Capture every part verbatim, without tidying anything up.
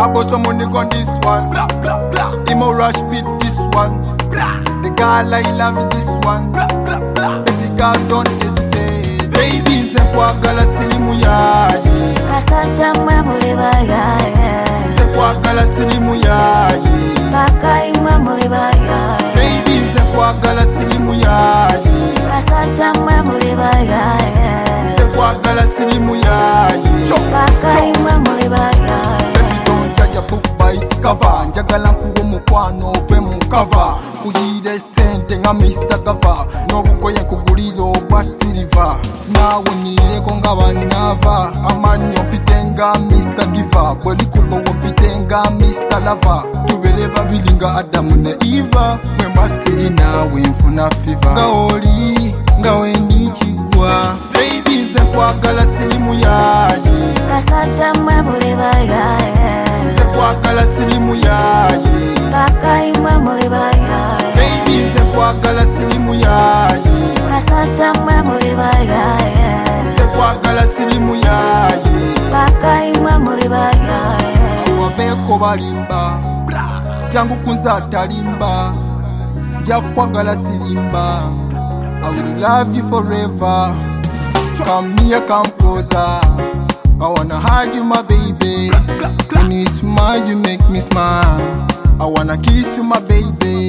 I bust some money on this one. Blah, blah, blah. Imo rush beat this one. Blah. The girl I love is this one. Blah, blah, blah. Baby girl don't hesitate. Baby nzekwagala sirimu yayi. Basajja mwe muli bayaye. Nzekwagala sirimu yayi. Bakayi mwe muli bayaye. Baby nzekwagala sirimu yayi. Basajja mwe muli bayaye. Nzekwagala sirimu yayi. Bakayi mwe muli bayaye. Book by its cover, njagala nkuwa omukwano ove mu cover. Kuyire sente nga mister Gava, n'obugoye nkugulire obwa silver. Naawe nyirireko nga banava, amanyi opite nga mister Giver. Bwe likuba wopite nga mister Lover. Tubere babiri nga Adamu ne Eva, bwe mbasiri naawe nfuna fever. Nga oli, nga wendi kigwa, baby nze nkwagala sirimu yayi. Basajja mwe muli bayaye. Nzekwagala sirimu yayi. Bakayi mwe muli bayaye. Baby nzekwagala sirimu yayi. Basajja mwe muli bayaye. Nzekwagala sirimu yayi. Bakayi mwe muli bayaye. Waveeko balimba jangu kunza atalimba, njakwagala sirimba. I will love you forever. Come near, come closer. I wanna hug you, my baby. When you smile, you make me smile. I wanna kiss you, my baby.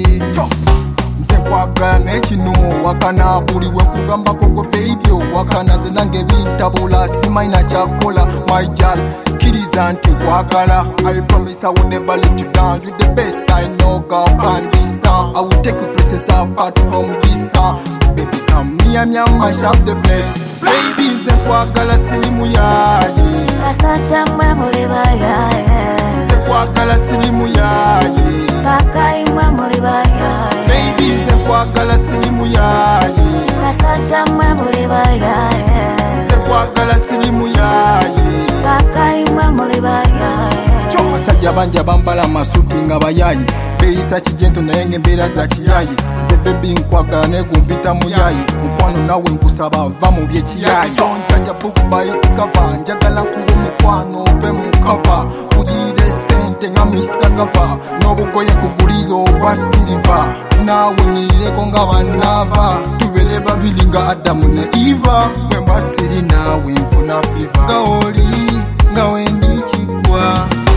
Nzekwagala n'ekinu wakana buli wekugamba koko baby wakana nze nange bintabula simaina kyakola my girl kiriza nti kwagala. I promise I will never let you down. You the best I know, girl, and this town I will take you places apart from this town. Baby come near me and mash up the place. Baby nzekwagala sirimu yayi. Basajja mwe muli bayaye. Nzekwagala sirimu yayi. Bakayi mwe muli bayaye. Baby nzekwagala sirimu yayi. Basajja mwe muli bayaye. Nzekwagala sirimu yayi. Bakayi mwe muli bayaye. Abasajja bangi abambala amasuuti nga bayayi, beeyisa kijento naye ng'embeera za kiyayi. Nze bebi nkwagala naye gumpita muyayi, mukwano nawe nkusaba va mu byekiyayi. Tonjanja book by its cover, njagala nkuwa omukwano ove mu cover. Kuyire sente nga mister Gava, n'obugoye nkugulire obwa silver. Naawe nyirireko nga banava, tubere babiri nga Adamu ne Eva, bwe mbasiri naawe nfuna fever. Nga oli, nga wendi kigwa.